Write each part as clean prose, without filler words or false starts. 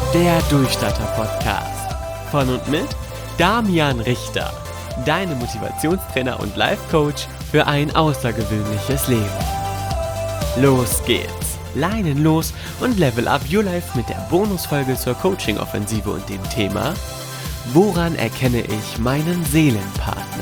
Der Durchstarter-Podcast. Von und mit Damian Richter. Deine Motivationstrainer und Life-Coach für ein außergewöhnliches Leben. Los geht's. Leinen los und level up your life mit der Bonusfolge zur Coaching-Offensive und dem Thema: Woran erkenne ich meinen Seelenpartner?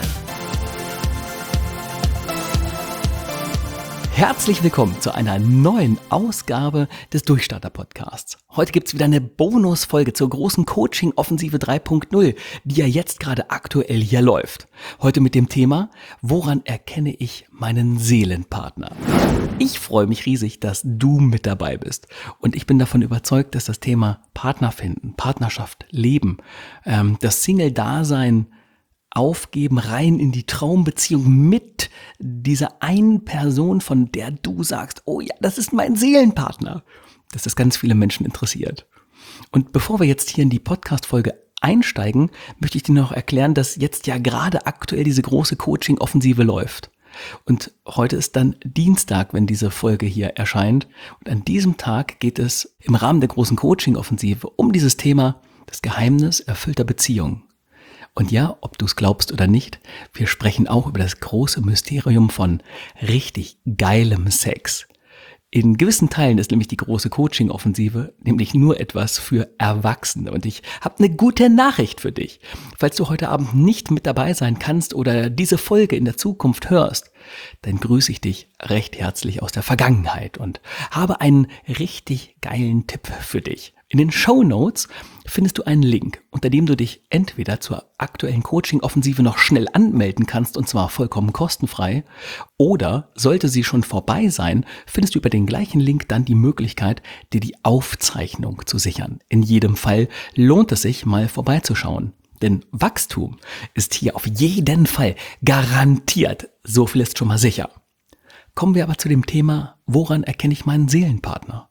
Herzlich willkommen zu einer neuen Ausgabe des Durchstarter-Podcasts. Heute gibt's wieder eine Bonusfolge zur großen Coaching-Offensive 3.0, die ja jetzt gerade aktuell hier läuft. Heute mit dem Thema: Woran erkenne ich meinen Seelenpartner? Ich freue mich riesig, dass du mit dabei bist. Und ich bin davon überzeugt, dass das Thema Partner finden, Partnerschaft, Leben, das Single-Dasein, aufgeben, rein in die Traumbeziehung mit dieser einen Person, von der du sagst, oh ja, das ist mein Seelenpartner, dass das ganz viele Menschen interessiert. Und bevor wir jetzt hier in die Podcast-Folge einsteigen, möchte ich dir noch erklären, dass jetzt ja gerade aktuell diese große Coaching-Offensive läuft. Und heute ist dann Dienstag, wenn diese Folge hier erscheint. Und an diesem Tag geht es im Rahmen der großen Coaching-Offensive um dieses Thema: das Geheimnis erfüllter Beziehungen. Und ja, ob du es glaubst oder nicht, wir sprechen auch über das große Mysterium von richtig geilem Sex. In gewissen Teilen ist nämlich die große Coaching-Offensive nämlich nur etwas für Erwachsene. Und ich habe eine gute Nachricht für dich. Falls du heute Abend nicht mit dabei sein kannst oder diese Folge in der Zukunft hörst, dann grüße ich dich recht herzlich aus der Vergangenheit und habe einen richtig geilen Tipp für dich. In den Shownotes findest du einen Link, unter dem du dich entweder zur aktuellen Coaching-Offensive noch schnell anmelden kannst, und zwar vollkommen kostenfrei, oder sollte sie schon vorbei sein, findest du über den gleichen Link dann die Möglichkeit, dir die Aufzeichnung zu sichern. In jedem Fall lohnt es sich, mal vorbeizuschauen. Denn Wachstum ist hier auf jeden Fall garantiert. So viel ist schon mal sicher. Kommen wir aber zu dem Thema: Woran erkenne ich meinen Seelenpartner?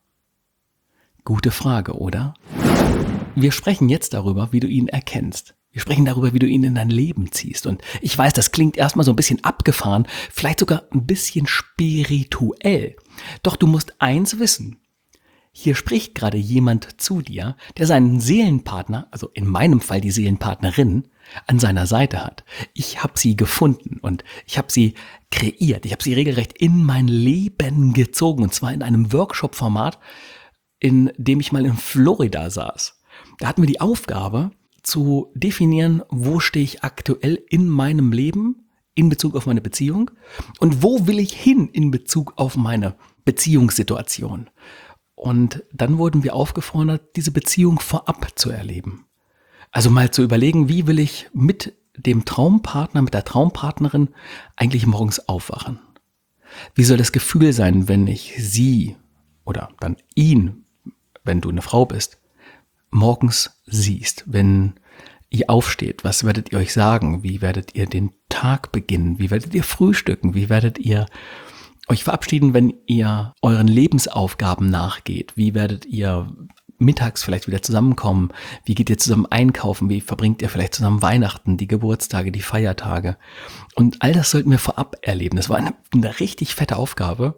Gute Frage, oder? Wir sprechen jetzt darüber, wie du ihn erkennst. Wir sprechen darüber, wie du ihn in dein Leben ziehst. Und ich weiß, das klingt erstmal so ein bisschen abgefahren, vielleicht sogar ein bisschen spirituell. Doch du musst eins wissen: Hier spricht gerade jemand zu dir, der seinen Seelenpartner, also in meinem Fall die Seelenpartnerin, an seiner Seite hat. Ich habe sie gefunden und ich habe sie kreiert. Ich habe sie regelrecht in mein Leben gezogen, und zwar in einem Workshop-Format, in dem ich mal in Florida saß. Da hatten wir die Aufgabe zu definieren, wo stehe ich aktuell in meinem Leben in Bezug auf meine Beziehung und wo will ich hin in Bezug auf meine Beziehungssituation. Und dann wurden wir aufgefordert, diese Beziehung vorab zu erleben. Also mal zu überlegen, wie will ich mit dem Traumpartner, mit der Traumpartnerin eigentlich morgens aufwachen? Wie soll das Gefühl sein, wenn ich sie oder dann ihn, wenn du eine Frau bist, morgens siehst, wenn ihr aufsteht? Was werdet ihr euch sagen? Wie werdet ihr den Tag beginnen? Wie werdet ihr frühstücken? Wie werdet ihr euch verabschieden, wenn ihr euren Lebensaufgaben nachgeht? Wie werdet ihr mittags vielleicht wieder zusammenkommen? Wie geht ihr zusammen einkaufen? Wie verbringt ihr vielleicht zusammen Weihnachten, die Geburtstage, die Feiertage? Und all das sollten wir vorab erleben. Das war eine richtig fette Aufgabe.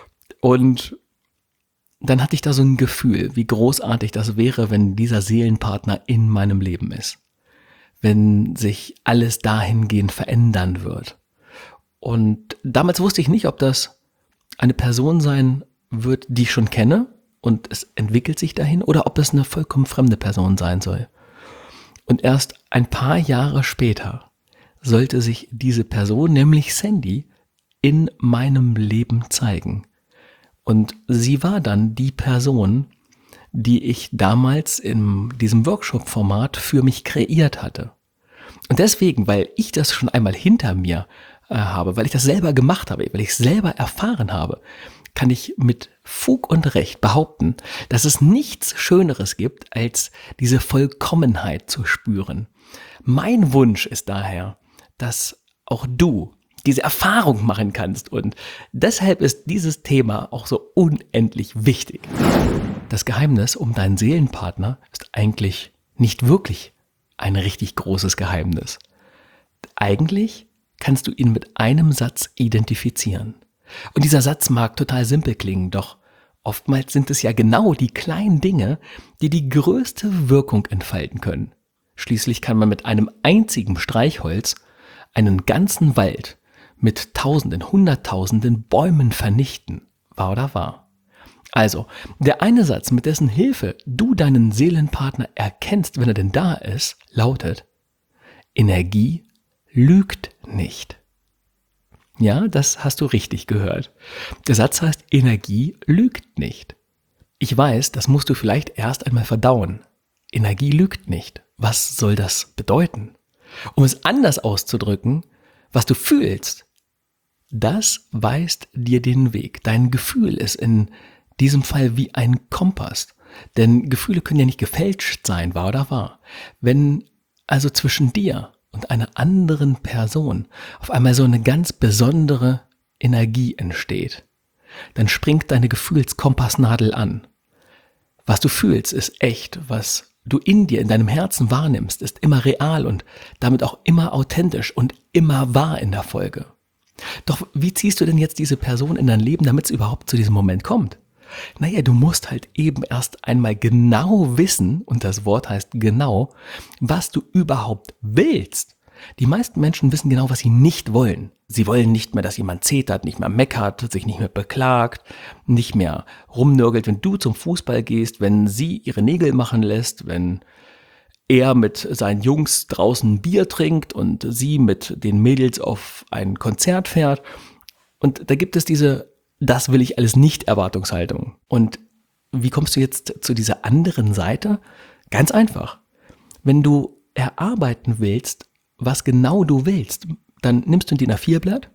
Und dann hatte ich da so ein Gefühl, wie großartig das wäre, wenn dieser Seelenpartner in meinem Leben ist. Wenn sich alles dahingehend verändern wird. Und damals wusste ich nicht, ob das eine Person sein wird, die ich schon kenne und es entwickelt sich dahin, oder ob es eine vollkommen fremde Person sein soll. Und erst ein paar Jahre später sollte sich diese Person, nämlich Sandy, in meinem Leben zeigen. Und sie war dann die Person, die ich damals in diesem Workshop-Format für mich kreiert hatte. Und deswegen, weil ich das schon einmal hinter mir habe, weil ich das selber gemacht habe, weil ich es selber erfahren habe, kann ich mit Fug und Recht behaupten, dass es nichts Schöneres gibt, als diese Vollkommenheit zu spüren. Mein Wunsch ist daher, dass auch du diese Erfahrung machen kannst, und deshalb ist dieses Thema auch so unendlich wichtig. Das Geheimnis um deinen Seelenpartner ist eigentlich nicht wirklich ein richtig großes Geheimnis. Eigentlich kannst du ihn mit einem Satz identifizieren. Und dieser Satz mag total simpel klingen, doch Oftmals sind es ja genau die kleinen Dinge, die die größte Wirkung entfalten können. Schließlich kann man mit einem einzigen Streichholz einen ganzen Wald mit Tausenden, Hunderttausenden Bäumen vernichten. Wahr oder wahr? Also, der eine Satz, mit dessen Hilfe du deinen Seelenpartner erkennst, wenn er denn da ist, lautet: Energie lügt nicht. Ja, das hast du richtig gehört. Der Satz heißt: Energie lügt nicht. Ich weiß, das musst du vielleicht erst einmal verdauen. Energie lügt nicht. Was soll das bedeuten? Um es anders auszudrücken, was du fühlst, das weist dir den Weg. Dein Gefühl ist in diesem Fall wie ein Kompass. Denn Gefühle können ja nicht gefälscht sein, wahr oder wahr. Wenn also zwischen dir und einer anderen Person auf einmal so eine ganz besondere Energie entsteht, dann springt deine Gefühlskompassnadel an. Was du fühlst, ist echt. Was du in dir, in deinem Herzen wahrnimmst, ist immer real und damit auch immer authentisch und immer wahr in der Folge. Doch wie ziehst du denn jetzt diese Person in dein Leben, damit es überhaupt zu diesem Moment kommt? Naja, du musst halt eben erst einmal genau wissen, und das Wort heißt genau, was du überhaupt willst. Die meisten Menschen wissen genau, was sie nicht wollen. Sie wollen nicht mehr, dass jemand zetert, nicht mehr meckert, sich nicht mehr beklagt, nicht mehr rumnörgelt, wenn du zum Fußball gehst, wenn sie ihre Nägel machen lässt, wenn er mit seinen Jungs draußen Bier trinkt und sie mit den Mädels auf ein Konzert fährt. Und da gibt es diese "Das will ich alles nicht" Erwartungshaltung. Und wie kommst du jetzt zu dieser anderen Seite? Ganz einfach. Wenn du erarbeiten willst, was genau du willst, dann nimmst du ein DIN A4-Blatt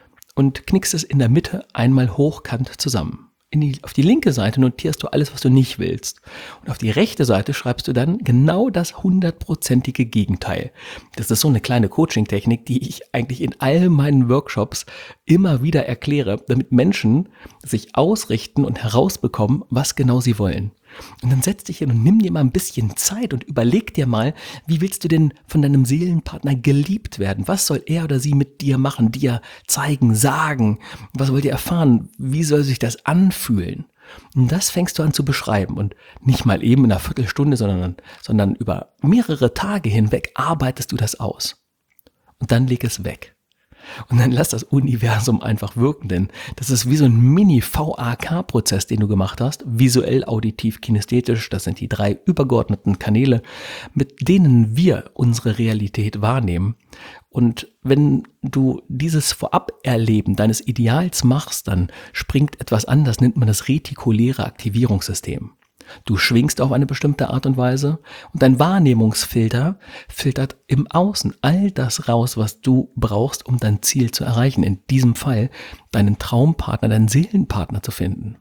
und knickst es in der Mitte einmal hochkant zusammen. Auf die linke Seite notierst du alles, was du nicht willst. Und auf die rechte Seite schreibst du dann genau das 100%ige Gegenteil. Das ist so eine kleine Coaching-Technik, die ich eigentlich in all meinen Workshops immer wieder erkläre, damit Menschen sich ausrichten und herausbekommen, was genau sie wollen. Und dann setz dich hin und nimm dir mal ein bisschen Zeit und überleg dir mal, wie willst du denn von deinem Seelenpartner geliebt werden? Was soll er oder sie mit dir machen, dir zeigen, sagen? Was wollt ihr erfahren? Wie soll sich das anfühlen? Und das fängst du an zu beschreiben und nicht mal eben in einer Viertelstunde, sondern über mehrere Tage hinweg arbeitest du das aus. Und dann leg es weg. Und dann lass das Universum einfach wirken, denn das ist wie so ein Mini-VAK-Prozess, den du gemacht hast, visuell, auditiv, kinästhetisch. Das sind die 3 übergeordneten Kanäle, mit denen wir unsere Realität wahrnehmen. Und wenn du dieses Voraberleben deines Ideals machst, dann springt etwas an, das nennt man das retikuläre Aktivierungssystem. Du schwingst auf eine bestimmte Art und Weise und dein Wahrnehmungsfilter filtert im Außen all das raus, was du brauchst, um dein Ziel zu erreichen. In diesem Fall deinen Traumpartner, deinen Seelenpartner zu finden.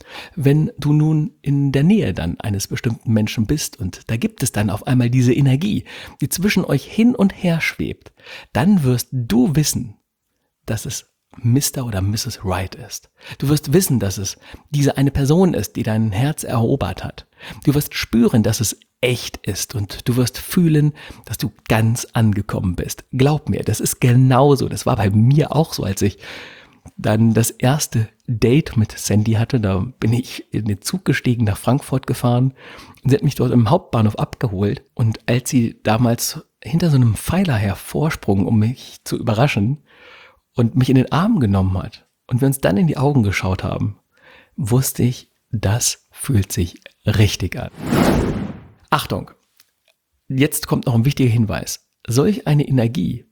Wenn du nun in der Nähe dann eines bestimmten Menschen bist und da gibt es dann auf einmal diese Energie, die zwischen euch hin und her schwebt, dann wirst du wissen, dass es Mr. oder Mrs. Right ist. Du wirst wissen, dass es diese eine Person ist, die dein Herz erobert hat. Du wirst spüren, dass es echt ist und du wirst fühlen, dass du ganz angekommen bist. Glaub mir, das ist genauso. Das war bei mir auch so, als ich dann das erste Date mit Sandy hatte. Da bin ich in den Zug gestiegen, nach Frankfurt gefahren und sie hat mich dort im Hauptbahnhof abgeholt. Und als sie damals hinter so einem Pfeiler hervorsprung, um mich zu überraschen, und mich in den Arm genommen hat und wir uns dann in die Augen geschaut haben, wusste ich, das fühlt sich richtig an. Achtung, jetzt kommt noch ein wichtiger Hinweis. Solch eine Energie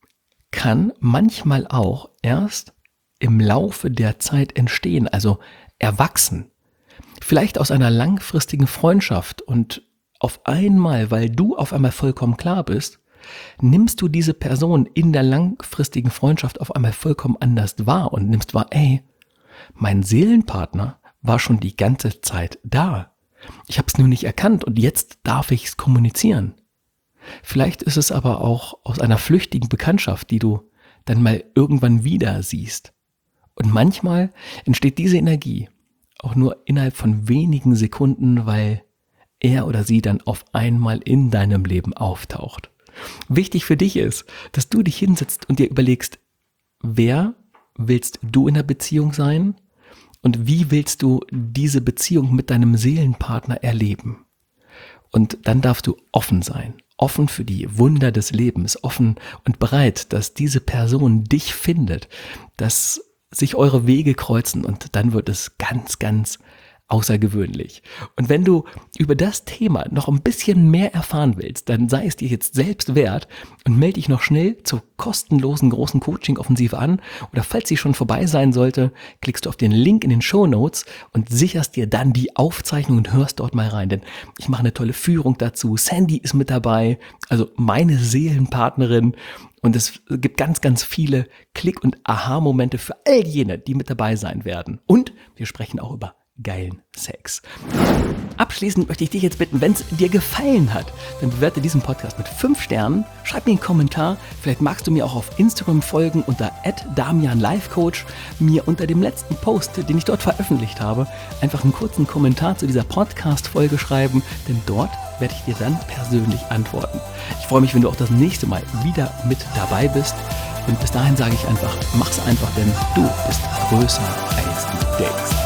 kann manchmal auch erst im Laufe der Zeit entstehen, also erwachsen. Vielleicht aus einer langfristigen Freundschaft und auf einmal, weil du auf einmal vollkommen klar bist, nimmst du diese Person in der langfristigen Freundschaft auf einmal vollkommen anders wahr und nimmst wahr, mein Seelenpartner war schon die ganze Zeit da. Ich habe es nur nicht erkannt und jetzt darf ich es kommunizieren. Vielleicht ist es aber auch aus einer flüchtigen Bekanntschaft, die du dann mal irgendwann wieder siehst. Und manchmal entsteht diese Energie auch nur innerhalb von wenigen Sekunden, weil er oder sie dann auf einmal in deinem Leben auftaucht. Wichtig für dich ist, dass du dich hinsetzt und dir überlegst, wer willst du in der Beziehung sein und wie willst du diese Beziehung mit deinem Seelenpartner erleben? Und dann darfst du offen sein, offen für die Wunder des Lebens, offen und bereit, dass diese Person dich findet, dass sich eure Wege kreuzen und dann wird es ganz, ganz außergewöhnlich. Und wenn du über das Thema noch ein bisschen mehr erfahren willst, dann sei es dir jetzt selbst wert und melde dich noch schnell zur kostenlosen großen Coaching-Offensive an. Oder falls sie schon vorbei sein sollte, klickst du auf den Link in den Shownotes und sicherst dir dann die Aufzeichnung und hörst dort mal rein. Denn ich mache eine tolle Führung dazu. Sandy ist mit dabei, also meine Seelenpartnerin. Und es gibt ganz, ganz viele Klick- und Aha-Momente für all jene, die mit dabei sein werden. Und wir sprechen auch über geilen Sex. Abschließend möchte ich dich jetzt bitten, wenn es dir gefallen hat, dann bewerte diesen Podcast mit 5 Sternen, schreib mir einen Kommentar, vielleicht magst du mir auch auf Instagram folgen unter @DamianLifeCoach, mir unter dem letzten Post, den ich dort veröffentlicht habe, einfach einen kurzen Kommentar zu dieser Podcast-Folge schreiben, denn dort werde ich dir dann persönlich antworten. Ich freue mich, wenn du auch das nächste Mal wieder mit dabei bist und bis dahin sage ich einfach, mach's einfach, denn du bist größer als du denkst.